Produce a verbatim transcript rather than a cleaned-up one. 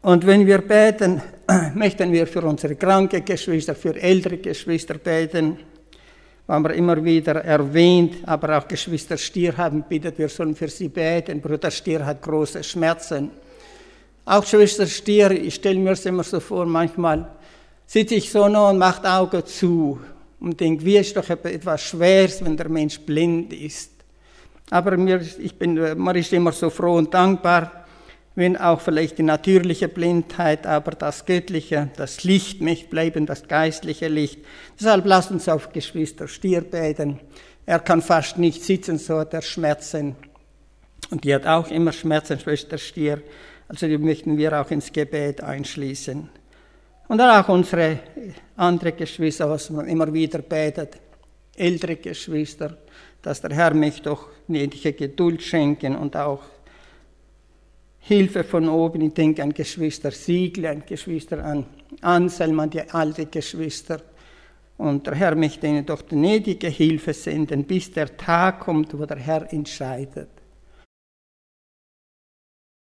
Und wenn wir beten, möchten wir für unsere kranke Geschwister, für ältere Geschwister beten. Haben wir immer wieder erwähnt, aber auch Geschwister Stier haben bittet, wir sollen für sie beten. Bruder Stier hat große Schmerzen. Auch Geschwister Stier, ich stelle mir es immer so vor, manchmal sitze ich so noch und mache Augen zu und denke, wie ist doch etwas Schweres, wenn der Mensch blind ist. Aber mir, ich bin, man ist immer so froh und dankbar, wenn auch vielleicht die natürliche Blindheit, aber das Göttliche, das Licht möchte bleiben, das geistliche Licht. Deshalb lasst uns auf Geschwister Stier beten. Er kann fast nicht sitzen, so hat er Schmerzen. Und die hat auch immer Schmerzen, Schwester Stier. Also die möchten wir auch ins Gebet einschließen. Und dann auch unsere andere Geschwister, was man immer wieder betet, ältere Geschwister, dass der Herr möchte doch gnädige Geduld schenken und auch Hilfe von oben. Ich denke an Geschwister Siegle, an Geschwister an Anselm, an die alte Geschwister. Und der Herr möchte ihnen doch gnädige Hilfe senden, bis der Tag kommt, wo der Herr entscheidet.